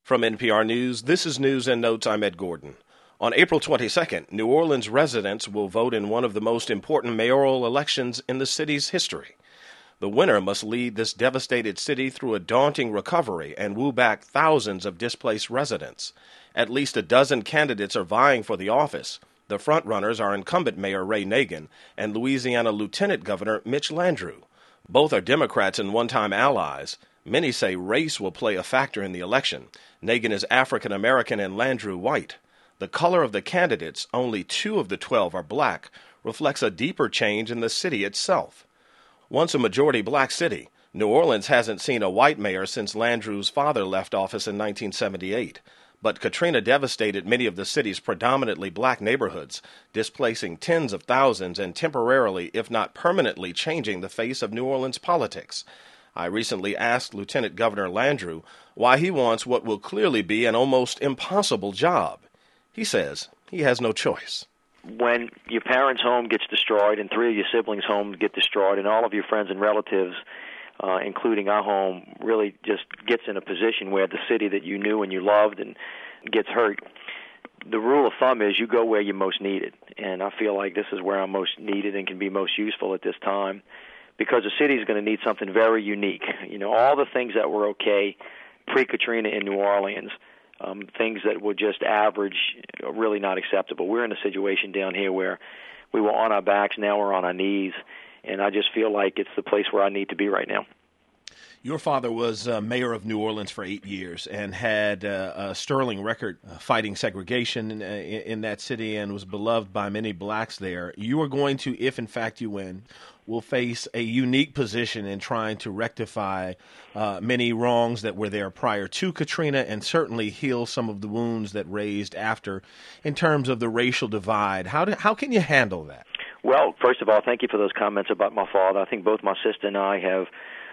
From NPR News, this is News and Notes. I'm Ed Gordon. On April 22nd, New Orleans residents will vote in one of the most important mayoral elections in the city's history. The winner must lead this devastated city through a daunting recovery and woo back thousands of displaced residents. At least a dozen candidates are vying for the office. The frontrunners are incumbent Mayor Ray Nagin and Louisiana Lieutenant Governor Mitch Landrieu. Both are Democrats and one-time allies. Many say race will play a factor in the election. Nagin is African American and Landrieu white. The color of the candidates, only 2 of the 12 are black, reflects a deeper change in the city itself. Once a majority black city, New Orleans hasn't seen a white mayor since Landrieu's father left office in 1978. But Katrina devastated many of the city's predominantly black neighborhoods, displacing tens of thousands and temporarily, if not permanently, changing the face of New Orleans politics. I recently asked Lieutenant Governor Landrieu why he wants what will clearly be an almost impossible job. He says he has no choice. When your parents' home gets destroyed and 3 of your siblings' homes get destroyed and all of your friends and relatives, including our home, really just gets in a position where the city that you knew and you loved and gets hurt, the rule of thumb is you go where you're most needed. And I feel like this is where I'm most needed and can be most useful at this time, because the city is going to need something very unique. You know, all the things that were okay pre-Katrina in New Orleans, things that were just average, really not acceptable. We're in a situation down here where we were on our backs, now we're on our knees, and I just feel like it's the place where I need to be right now. Your father was mayor of New Orleans for 8 years and had a sterling record fighting segregation in that city and was beloved by many blacks there. You are going to, if in fact you win, will face a unique position in trying to rectify many wrongs that were there prior to Katrina and certainly heal some of the wounds that raised after in terms of the racial divide. How can you handle that? Well, first of all, thank you for those comments about my father. I think both my sister and I have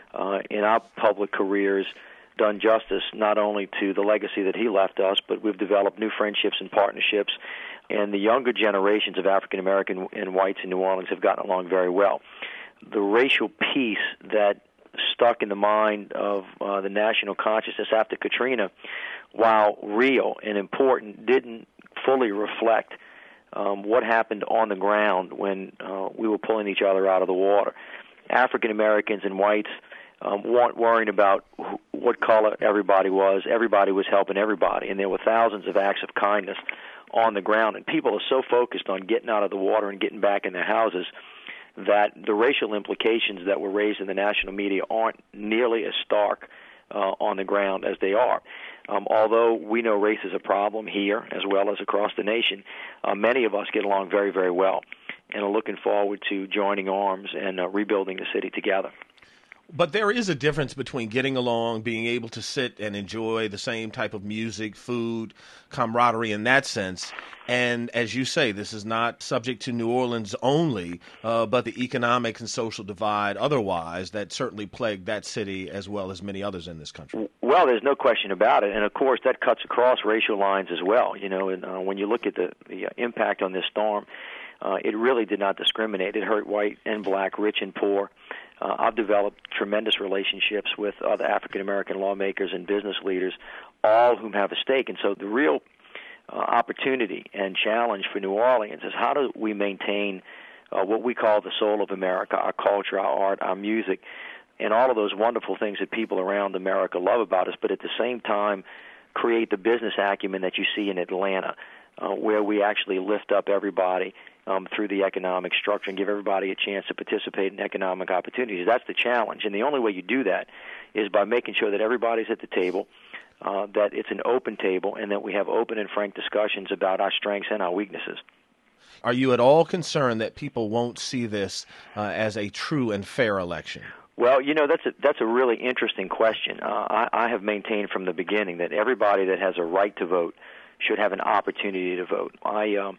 in our public careers done justice not only to the legacy that he left us, but we've developed new friendships and partnerships, and the younger generations of African American and whites in New Orleans have gotten along very well. The racial piece that stuck in the mind of the national consciousness after Katrina, while real and important, didn't fully reflect what happened on the ground when we were pulling each other out of the water. African Americans and whites weren't worrying about what color everybody was. Everybody was helping everybody, and there were thousands of acts of kindness on the ground. And people are so focused on getting out of the water and getting back in their houses that the racial implications that were raised in the national media aren't nearly as stark on the ground as they are. Although we know race is a problem here as well as across the nation, many of us get along very, very well and are looking forward to joining arms and rebuilding the city together. But there is a difference between getting along, being able to sit and enjoy the same type of music, food, camaraderie in that sense. And as you say, this is not subject to New Orleans only, but the economic and social divide otherwise that certainly plagued that city as well as many others in this country. Well, there's no question about it. And, of course, that cuts across racial lines as well. You know, and when you look at the impact on this storm, it really did not discriminate. It hurt white and black, rich and poor. I've developed tremendous relationships with other African-American lawmakers and business leaders, all whom have a stake. And so the real opportunity and challenge for New Orleans is how do we maintain what we call the soul of America, our culture, our art, our music, and all of those wonderful things that people around America love about us, but at the same time create the business acumen that you see in Atlanta, where we actually lift up everybody through the economic structure and give everybody a chance to participate in economic opportunities. That's the challenge, and the only way you do that is by making sure that everybody's at the table, that it's an open table, and that we have open and frank discussions about our strengths and our weaknesses. Are you at all concerned that people won't see this as a true and fair election? Well, you know, that's a really interesting question. I have maintained from the beginning that everybody that has a right to vote should have an opportunity to vote. I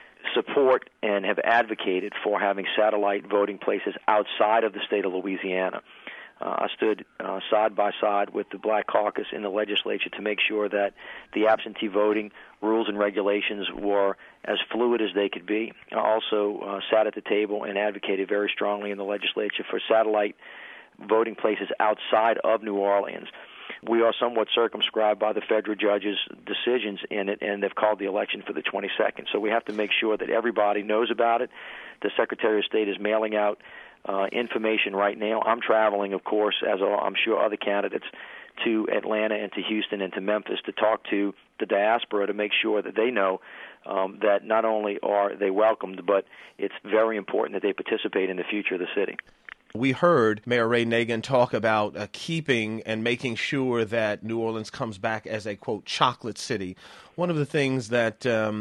support and have advocated for having satellite voting places outside of the state of Louisiana. I stood side by side with the Black Caucus in the legislature to make sure that the absentee voting rules and regulations were as fluid as they could be. I also sat at the table and advocated very strongly in the legislature for satellite voting places outside of New Orleans. We are somewhat circumscribed by the federal judge's decisions in it, and they've called the election for the 22nd. So we have to make sure that everybody knows about it. The Secretary of State is mailing out information right now. I'm traveling, of course, as I'm sure other candidates, to Atlanta and to Houston and to Memphis to talk to the diaspora to make sure that they know that not only are they welcomed, but it's very important that they participate in the future of the city. We heard Mayor Ray Nagin talk about keeping and making sure that New Orleans comes back as a, quote, chocolate city. One of the things that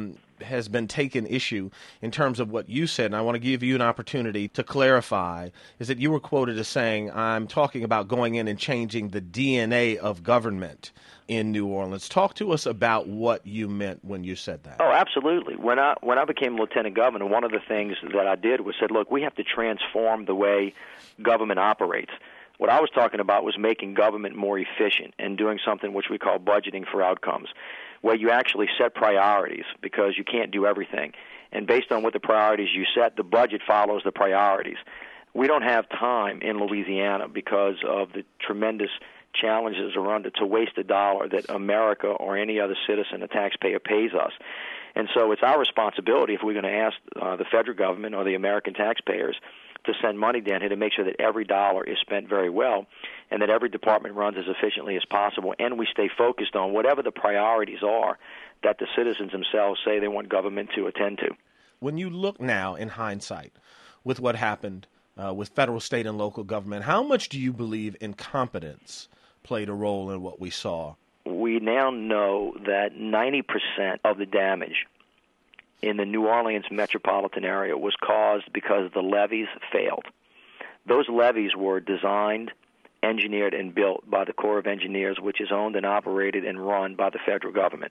has been taken issue in terms of what you said, and I want to give you an opportunity to clarify, is that you were quoted as saying, I'm talking about going in and changing the DNA of government in New Orleans. Talk to us about what you meant when you said that. Oh, absolutely. When I became lieutenant governor, one of the things that I did was said, look, we have to transform the way government operates. What I was talking about was making government more efficient and doing something which we call budgeting for outcomes, where you actually set priorities because you can't do everything. And based on what the priorities you set, the budget follows the priorities. We don't have time in Louisiana because of the tremendous challenges around it to waste a dollar that America or any other citizen, a taxpayer, pays us. And so it's our responsibility, if we're going to ask the federal government or the American taxpayers to send money down here, to make sure that every dollar is spent very well and that every department runs as efficiently as possible, and we stay focused on whatever the priorities are that the citizens themselves say they want government to attend to. When you look now in hindsight with what happened with federal, state, and local government, how much do you believe incompetence played a role in what we saw? We now know that 90% of the damage in the New Orleans metropolitan area was caused because the levees failed. Those levees were designed, engineered, and built by the Corps of Engineers, which is owned and operated and run by the federal government.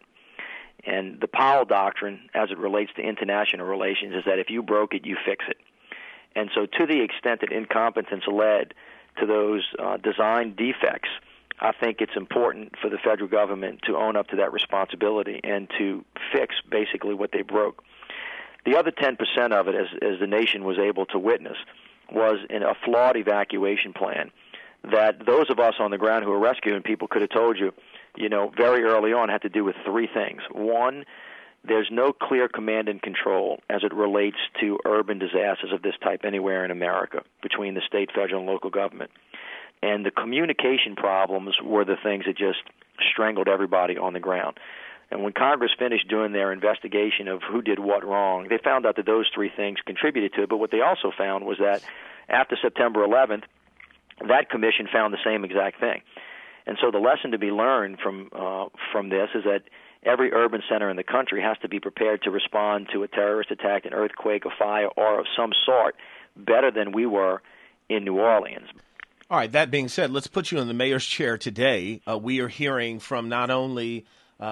And the Powell Doctrine, as it relates to international relations, is that if you broke it, you fix it. And so to the extent that incompetence led to those design defects, I think it's important for the federal government to own up to that responsibility and to fix basically what they broke. The other 10% of it, as the nation was able to witness, was in a flawed evacuation plan that those of us on the ground who were rescuing people could have told you, very early on had to do with three things. One, there's no clear command and control as it relates to urban disasters of this type anywhere in America between the state, federal, and local government. And the communication problems were the things that just strangled everybody on the ground. And when Congress finished doing their investigation of who did what wrong, they found out that those three things contributed to it. But what they also found was that after September 11th, that commission found the same exact thing. And so the lesson to be learned from this is that every urban center in the country has to be prepared to respond to a terrorist attack, an earthquake, a fire, or of some sort better than we were in New Orleans. All right, that being said, let's put you in the mayor's chair today. We are hearing from not only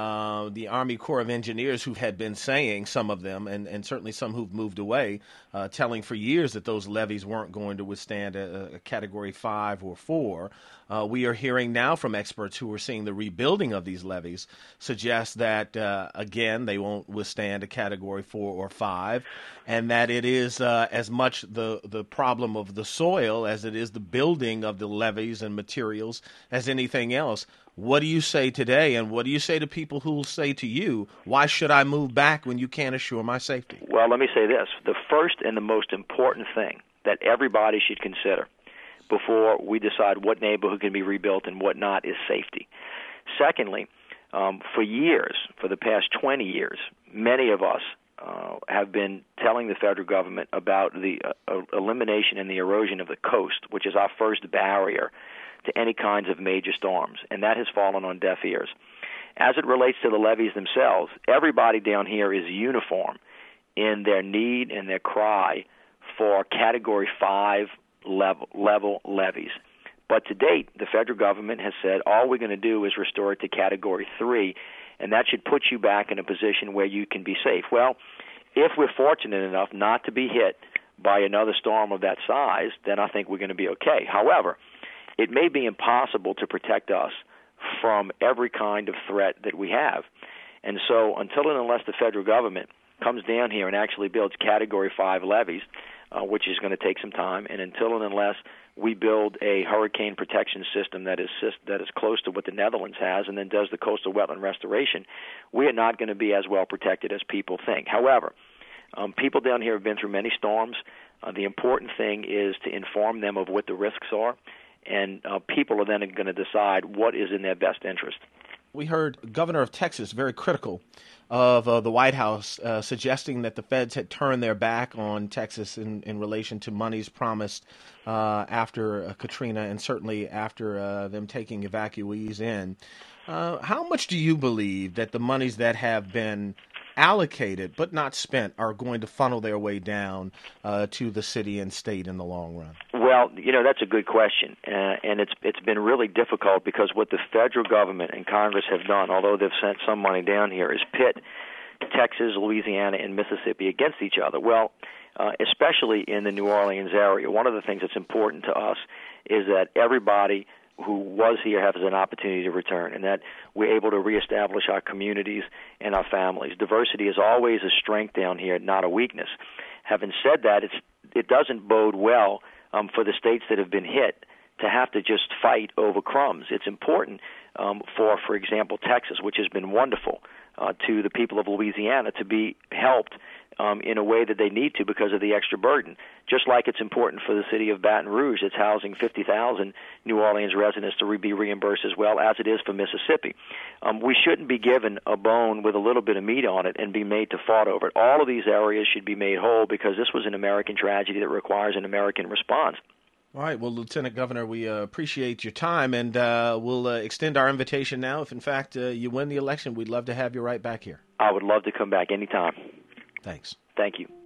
the Army Corps of Engineers, who had been saying, some of them, and certainly some who've moved away, telling for years that those levees weren't going to withstand a Category 5 or 4. We are hearing now from experts who are seeing the rebuilding of these levees suggest that, again, they won't withstand a Category 4 or 5, and that it is as much the problem of the soil as it is the building of the levees and materials as anything else. What do you say today, and what do you say to people who will say to you, why should I move back when you can't assure my safety? Well, let me say this. The first and the most important thing that everybody should consider before we decide what neighborhood can be rebuilt and what not is safety. Secondly, for years, for the past 20 years, many of us have been telling the federal government about the elimination and the erosion of the coast, which is our first barrier to any kinds of major storms, and that has fallen on deaf ears. As it relates to the levees themselves, everybody down here is uniform in their need and their cry for Category 5 level levees. But to date, the federal government has said all we're going to do is restore it to Category 3, and that should put you back in a position where you can be safe. Well, if we're fortunate enough not to be hit by another storm of that size, then I think we're going to be okay. However, it may be impossible to protect us from every kind of threat that we have. And so until and unless the federal government comes down here and actually builds Category 5 levees, which is going to take some time. And until and unless we build a hurricane protection system that is close to what the Netherlands has and then does the coastal wetland restoration, we are not going to be as well protected as people think. However, people down here have been through many storms. The important thing is to inform them of what the risks are, and people are then going to decide what is in their best interest. We heard Governor of Texas very critical of the White House, suggesting that the feds had turned their back on Texas in relation to monies promised after Katrina, and certainly after them taking evacuees in. How much do you believe that the monies that have been allocated but not spent are going to funnel their way down to the city and state in the long run? Well, that's a good question, and it's been really difficult because what the federal government and Congress have done, although they've sent some money down here, is pit Texas, Louisiana, and Mississippi against each other. Well, especially in the New Orleans area, one of the things that's important to us is that everybody who was here has an opportunity to return, and that we're able to reestablish our communities and our families. Diversity is always a strength down here, not a weakness. Having said that, it doesn't bode well for the states that have been hit to have to just fight over crumbs. It's important for example, Texas, which has been wonderful to the people of Louisiana, to be helped in a way that they need to because of the extra burden. Just like it's important for the city of Baton Rouge, that's housing 50,000 New Orleans residents, to be reimbursed as well as it is for Mississippi. We shouldn't be given a bone with a little bit of meat on it and be made to fight over it. All of these areas should be made whole because this was an American tragedy that requires an American response. All right. Well, Lieutenant Governor, we appreciate your time, and we'll extend our invitation now. If, in fact, you win the election, we'd love to have you right back here. I would love to come back anytime. Thanks. Thank you.